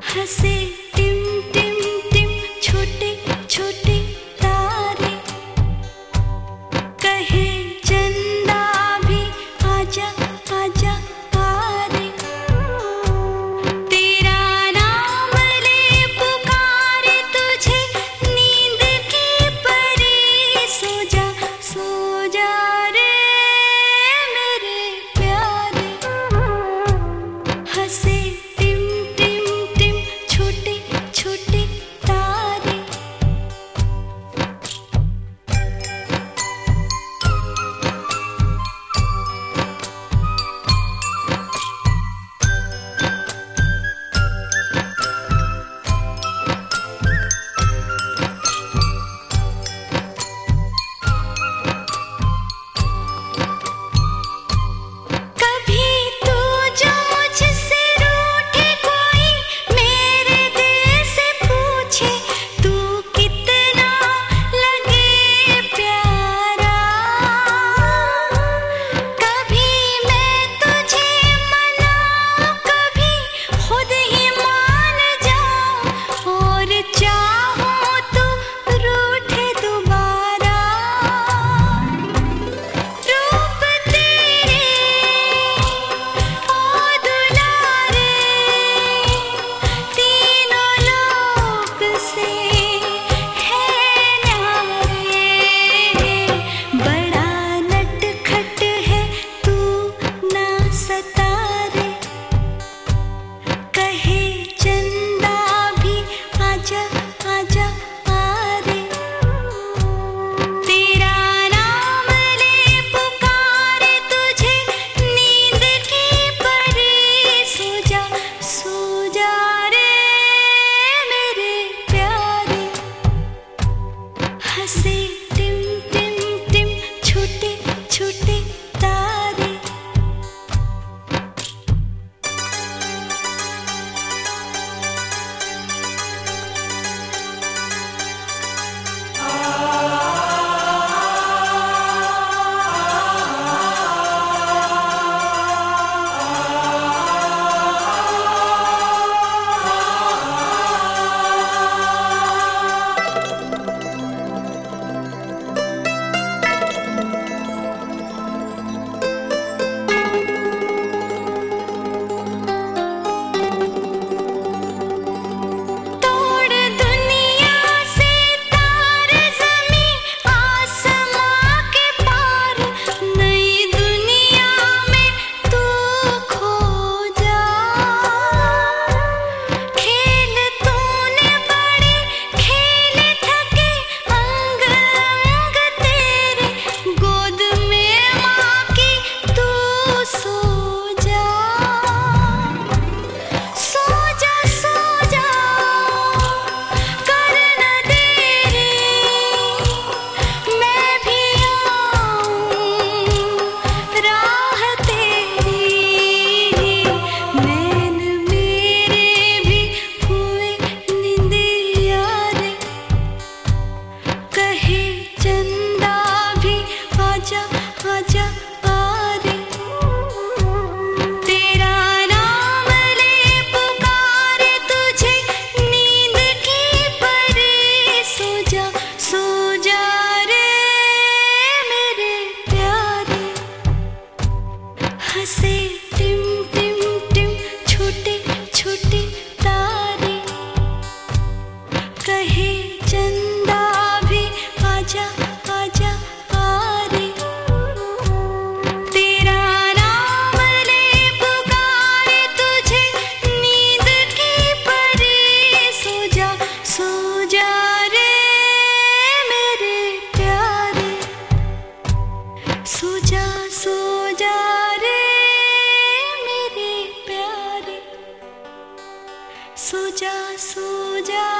हंसे Tim Tim Tim छोटे छोटे तारे, कहे चंदा भी आजा आजा पारे। तेरा नाम ले पुकारे तुझे नींद की परी, सो जा रे मेरे प्यारे। हंसे टिम टिम टिम छोटे छोटे तारे। कभी तू जो मुझसे रूठे, कोई मेरे दिल से पूछे तू कितना लगे प्यारा। कभी मैं तुझे मनाऊं, कभी खुद ही मान जाऊं, और चाहूं तू रूठे दोबारा। रूप तेरे ओ दुलारे, तीनों लोक से है न्यारे। बड़ा नटखट है तू ना सतारे, कहे चंदा भी आजा आजा पारे। तेरा नाम ले पुकारे तुझे नींद की परी, सो जा रे मेरे प्यारे। हंसे टिम टिम टिम छोटे छोटे तारे। तोड़ दुनिया से तार, ज़मीं आसमां के पार, नई दुनिया में तू खो जा। खेल तूने बड़े खेले थके अंग अंग तेरे, गोद में माँ की तू सो जा। सो जा कर न देरी, मैं भी आऊं राह तेरी। नैन मेरे भी हुए निंदिया रे, कहे चंदा भी आजा आजा पारे। तेरा नाम ले पुकारे तुझे नींद की परी, सो जा रे मेरे प्यारे। हंसे टिम टिम टिम छोटे छोटे तारे, कहे चंदा भी आजा आजा पारे। तेरा नाम ले पुकारे तुझे नींद की परी, सो जा रे मेरे प्यारे। सो जा रे मेरे प्यारे। सो जा